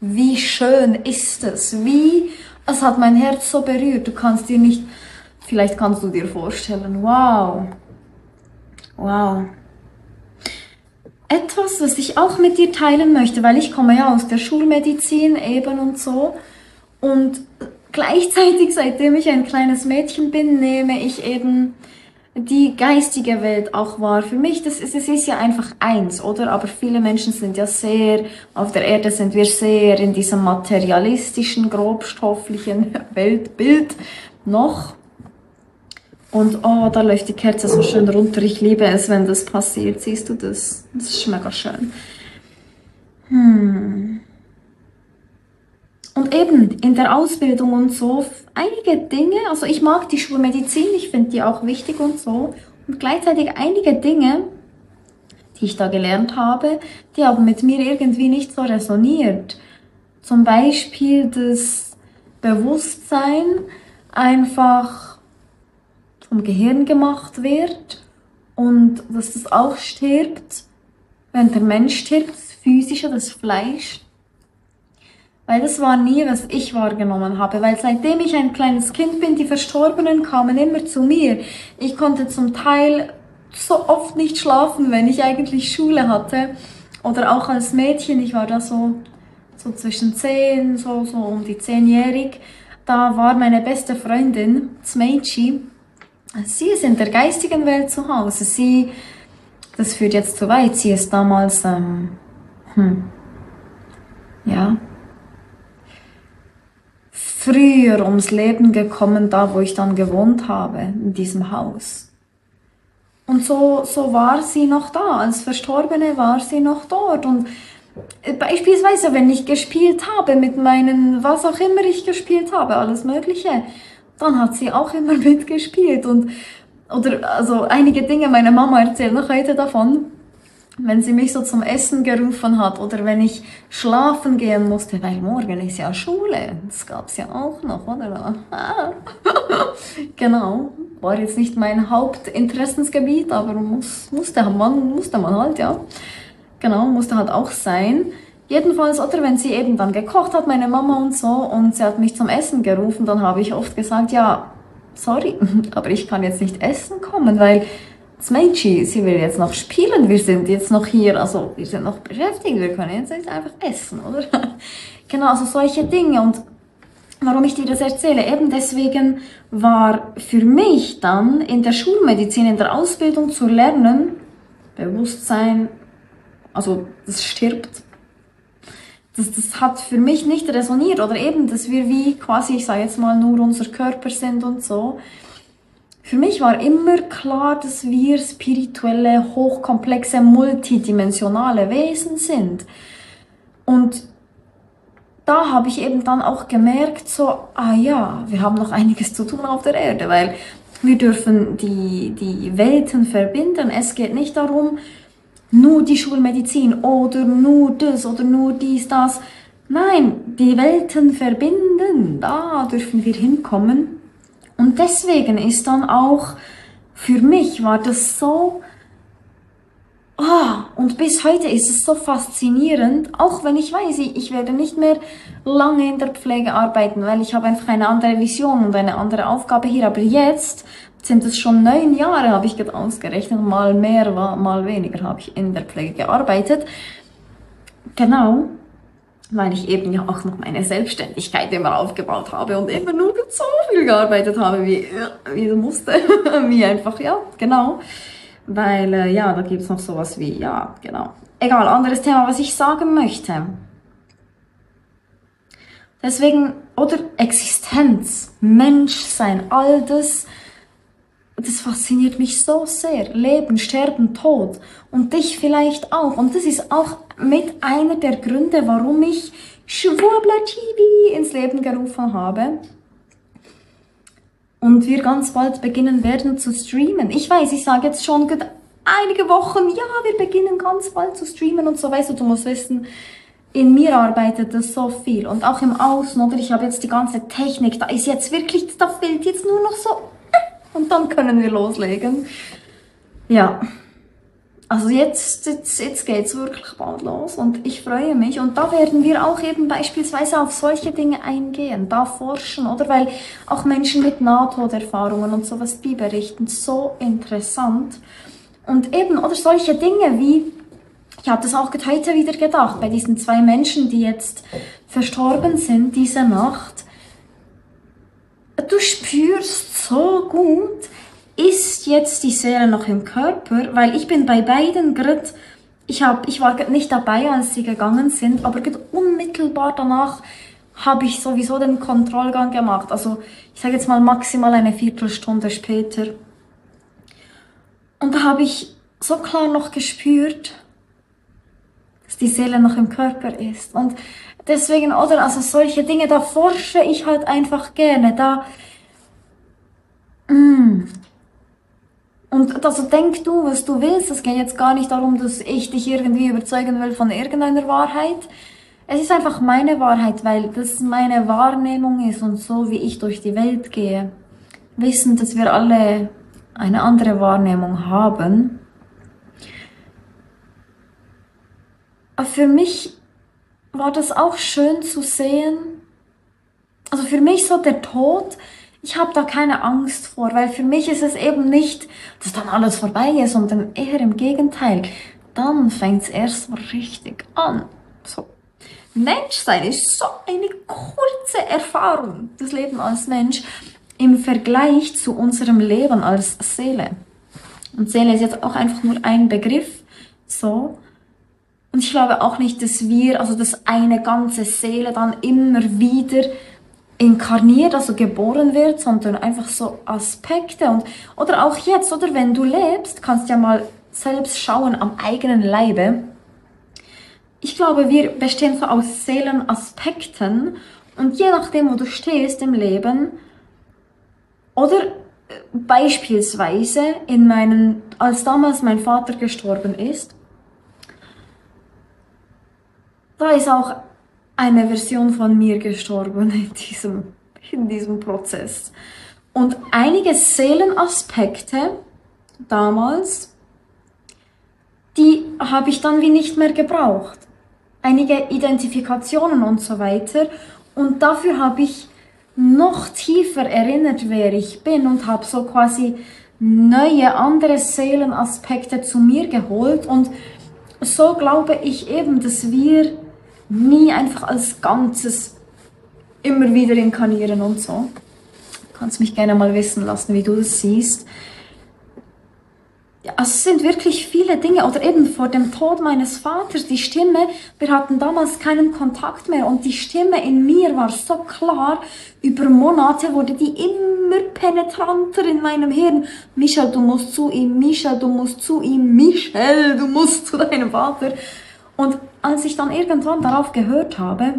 wie schön ist es, es hat mein Herz so berührt, vielleicht kannst du dir vorstellen, wow, wow. Etwas, was ich auch mit dir teilen möchte, weil ich komme ja aus der Schulmedizin eben und so. Und gleichzeitig, seitdem ich ein kleines Mädchen bin, nehme ich eben die geistige Welt auch wahr. Für mich, es ist ja einfach eins, oder? Aber viele Menschen sind ja auf der Erde sind wir sehr in diesem materialistischen, grobstofflichen Weltbild noch. Und oh, da läuft die Kerze so schön runter. Ich liebe es, wenn das passiert. Siehst du das? Das ist mega schön. Und eben in der Ausbildung und so, einige Dinge, also ich mag die Schulmedizin, ich finde die auch wichtig und so. Und gleichzeitig einige Dinge, die ich da gelernt habe, die haben mit mir irgendwie nicht so resoniert. Zum Beispiel das Bewusstsein einfach vom Gehirn gemacht wird und dass das auch stirbt, wenn der Mensch stirbt, das Physische, das Fleisch. Weil das war nie, was ich wahrgenommen habe. Weil seitdem ich ein kleines Kind bin, die Verstorbenen kamen immer zu mir. Ich konnte zum Teil so oft nicht schlafen, wenn ich eigentlich Schule hatte. Oder auch als Mädchen, ich war da so zwischen 10, so um die 10-jährig. Da war meine beste Freundin, das Mädchen. Sie ist in der geistigen Welt zu Hause. Das führt jetzt zu weit, sie ist damals, früher ums Leben gekommen, da wo ich dann gewohnt habe, in diesem Haus. Und so war sie noch da, als Verstorbene war sie noch dort. Und beispielsweise, wenn ich gespielt habe mit meinen, was auch immer ich gespielt habe, alles Mögliche, dann hat sie auch immer mitgespielt. Also einige Dinge, meine Mama erzählt noch heute davon, wenn sie mich so zum Essen gerufen hat oder wenn ich schlafen gehen musste, weil morgen ist ja Schule, das gab's ja auch noch, oder? Genau, war jetzt nicht mein Hauptinteressensgebiet, aber musste man halt, ja. Genau, musste halt auch sein. Jedenfalls, oder wenn sie eben dann gekocht hat, meine Mama und so, und sie hat mich zum Essen gerufen, dann habe ich oft gesagt, ja, sorry, aber ich kann jetzt nicht essen kommen, weil das Mädchen, sie will jetzt noch spielen, wir sind jetzt noch hier, also wir sind noch beschäftigt, wir können jetzt nicht einfach essen, oder? Genau, also solche Dinge. Und warum ich dir das erzähle, eben deswegen war für mich dann in der Schulmedizin, in der Ausbildung zu lernen, Bewusstsein, also das stirbt. Das hat für mich nicht resoniert, oder eben, dass wir wie quasi, ich sage jetzt mal, nur unser Körper sind und so. Für mich war immer klar, dass wir spirituelle, hochkomplexe, multidimensionale Wesen sind. Und da habe ich eben dann auch gemerkt, so, wir haben noch einiges zu tun auf der Erde, weil wir dürfen die Welten verbinden. Es geht nicht darum, nur die Schulmedizin oder nur das oder nur dies, das. Nein, die Welten verbinden, da dürfen wir hinkommen. Und deswegen ist dann auch, für mich war das so, und bis heute ist es so faszinierend, auch wenn ich weiß, ich werde nicht mehr lange in der Pflege arbeiten, weil ich habe einfach eine andere Vision und eine andere Aufgabe hier. Aber jetzt sind es schon 9 Jahre, habe ich gerade ausgerechnet, mal mehr, mal weniger habe ich in der Pflege gearbeitet. Genau, weil ich eben ja auch noch meine Selbstständigkeit immer aufgebaut habe und immer nur so viel gearbeitet habe, wie musste, wie einfach, ja, genau. Weil, da gibt's noch sowas wie, ja, genau. Egal, anderes Thema, was ich sagen möchte. Deswegen, oder Existenz, Menschsein, all das fasziniert mich so sehr. Leben, Sterben, Tod. Und dich vielleicht auch. Und das ist auch mit einer der Gründe, warum ich Schwurbler TV ins Leben gerufen habe. Und wir ganz bald beginnen werden zu streamen. Ich weiß, ich sage jetzt schon einige Wochen, ja, wir beginnen ganz bald zu streamen und so, weißt du musst wissen, in mir arbeitet das so viel. Und auch im Außen, oder? Ich habe jetzt die ganze Technik, da fehlt jetzt nur noch so, und dann können wir loslegen. Ja. Also jetzt geht's wirklich bald los und ich freue mich. Und da werden wir auch eben beispielsweise auf solche Dinge eingehen, da forschen, oder? Weil auch Menschen mit Nahtoderfahrungen und sowas, die berichten, so interessant. Und eben, oder solche Dinge wie, ich habe das auch heute wieder gedacht, bei diesen 2 Menschen, die jetzt verstorben sind, diese Nacht. Du spürst so gut, ist jetzt die Seele noch im Körper, weil ich bin bei beiden gerade, ich war nicht dabei, als sie gegangen sind, aber gerade unmittelbar danach habe ich sowieso den Kontrollgang gemacht. Also ich sage jetzt mal maximal eine Viertelstunde später. Und da habe ich so klar noch gespürt, dass die Seele noch im Körper ist. Und deswegen, oder, also solche Dinge, da forsche ich halt einfach gerne, Und also denk du, was du willst. Es geht jetzt gar nicht darum, dass ich dich irgendwie überzeugen will von irgendeiner Wahrheit. Es ist einfach meine Wahrheit, weil das meine Wahrnehmung ist und so, wie ich durch die Welt gehe. Wissen, dass wir alle eine andere Wahrnehmung haben. Aber für mich war das auch schön zu sehen. Also für mich so der Tod, ich habe da keine Angst vor, weil für mich ist es eben nicht, dass dann alles vorbei ist, sondern eher im Gegenteil. Dann fängt es erst mal richtig an. So. Menschsein ist so eine kurze Erfahrung, das Leben als Mensch, im Vergleich zu unserem Leben als Seele. Und Seele ist jetzt auch einfach nur ein Begriff, so. Und ich glaube auch nicht, dass dass eine ganze Seele dann immer wieder inkarniert, also geboren wird, sondern einfach so Aspekte oder auch jetzt, oder wenn du lebst, kannst ja mal selbst schauen am eigenen Leibe. Ich glaube, wir bestehen so aus Seelenaspekten und je nachdem, wo du stehst im Leben, oder beispielsweise als damals mein Vater gestorben ist, da ist auch eine Version von mir gestorben in diesem Prozess. Und einige Seelenaspekte damals, die habe ich dann wie nicht mehr gebraucht. Einige Identifikationen und so weiter. Und dafür habe ich noch tiefer erinnert, wer ich bin und habe so quasi neue, andere Seelenaspekte zu mir geholt. Und so glaube ich eben, dass wir nie einfach als Ganzes immer wieder inkarnieren und so. Du kannst mich gerne mal wissen lassen, wie du das siehst. Ja, also es sind wirklich viele Dinge, oder eben vor dem Tod meines Vaters, die Stimme, wir hatten damals keinen Kontakt mehr und die Stimme in mir war so klar, über Monate wurde die immer penetranter in meinem Hirn. Michel, du musst zu ihm, Michel, du musst zu ihm, Michel, du musst zu deinem Vater. Und als ich dann irgendwann darauf gehört habe,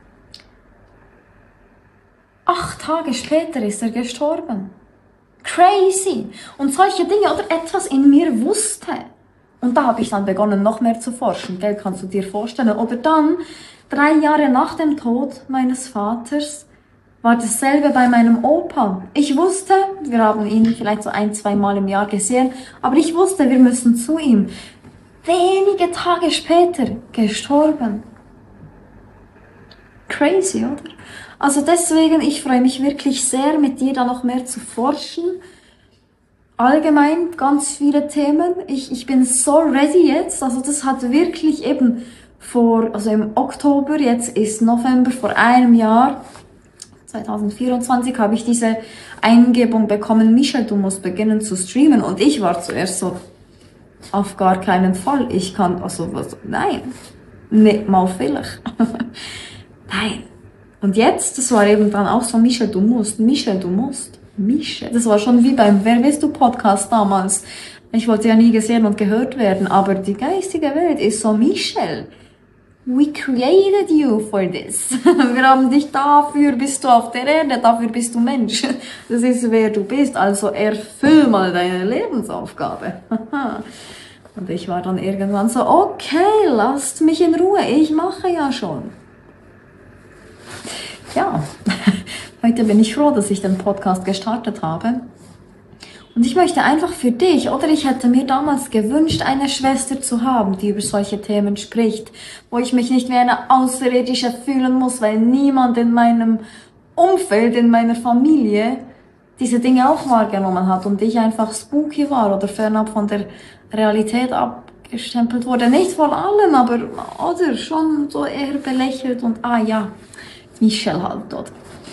8 Tage später ist er gestorben. Crazy! Und solche Dinge oder etwas in mir wusste. Und da habe ich dann begonnen, noch mehr zu forschen. Gell, kannst du dir vorstellen? Oder dann, 3 Jahre nach dem Tod meines Vaters, war dasselbe bei meinem Opa. Ich wusste, wir haben ihn vielleicht so 1-2 Mal im Jahr gesehen, aber ich wusste, wir müssen zu ihm. Wenige Tage später gestorben. Crazy, oder? Also deswegen, ich freue mich wirklich sehr, mit dir da noch mehr zu forschen. Allgemein ganz viele Themen. Ich bin so ready jetzt. Also das hat wirklich eben also im Oktober, jetzt ist November, vor einem Jahr, 2024, habe ich diese Eingebung bekommen, Michel, du musst beginnen zu streamen. Und ich war zuerst so, auf gar keinen Fall. Ich kann, nein, nicht mal vielleicht. Nein. Und jetzt, das war eben dann auch so, Michel, du musst, Michel, du musst, Michel. Das war schon wie beim Wer bist du Podcast damals. Ich wollte ja nie gesehen und gehört werden, aber die geistige Welt ist so, Michel, we created you for this. Wir haben dich dafür, bist du auf der Erde, dafür bist du Mensch. Das ist, wer du bist, also erfüll mal deine Lebensaufgabe. Und ich war dann irgendwann so, okay, lasst mich in Ruhe, ich mache ja schon. Ja, heute bin ich froh, dass ich den Podcast gestartet habe. Und ich möchte einfach für dich, oder ich hätte mir damals gewünscht, eine Schwester zu haben, die über solche Themen spricht, wo ich mich nicht wie eine Außerirdische fühlen muss, weil niemand in meinem Umfeld, in meiner Familie diese Dinge auch wahrgenommen hat und ich einfach spooky war oder fernab von der Realität abgestempelt wurde. Nicht von allen, aber oder schon so eher belächelt und ja, Michelle halt, oder?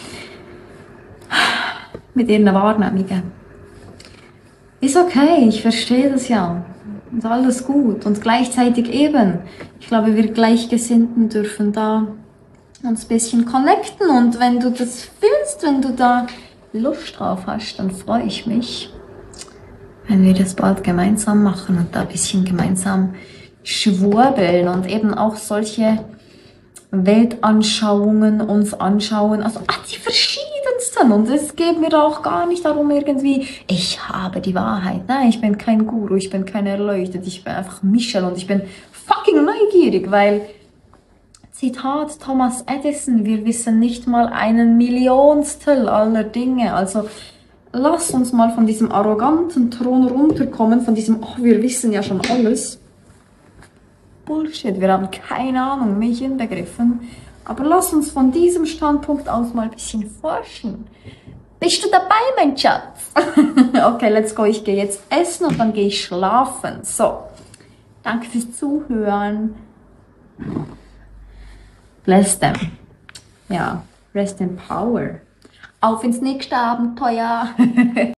Mit ihren Wahrnehmungen. Ist okay, ich verstehe das ja. Ist alles gut. Und gleichzeitig eben, ich glaube, wir Gleichgesinnten dürfen da uns ein bisschen connecten. Und wenn du das fühlst, wenn du da Lust drauf hast, dann freue ich mich, wenn wir das bald gemeinsam machen und da ein bisschen gemeinsam schwurbeln und eben auch solche Weltanschauungen uns anschauen, also die verschiedensten. Und es geht mir auch gar nicht darum irgendwie, ich habe die Wahrheit. Nein, ich bin kein Guru, ich bin kein Erleuchtet, ich bin einfach Michelle und ich bin fucking neugierig, weil, Zitat Thomas Edison, wir wissen nicht mal einen Millionstel aller Dinge. Also lass uns mal von diesem arroganten Thron runterkommen, von diesem, wir wissen ja schon alles. Bullshit, wir haben keine Ahnung, mich inbegriffen. Aber lass uns von diesem Standpunkt aus mal ein bisschen forschen. Bist du dabei, mein Schatz? Okay, let's go. Ich gehe jetzt essen und dann gehe ich schlafen. So, danke fürs Zuhören. Bless them. Ja, rest in power. Auf ins nächste Abenteuer.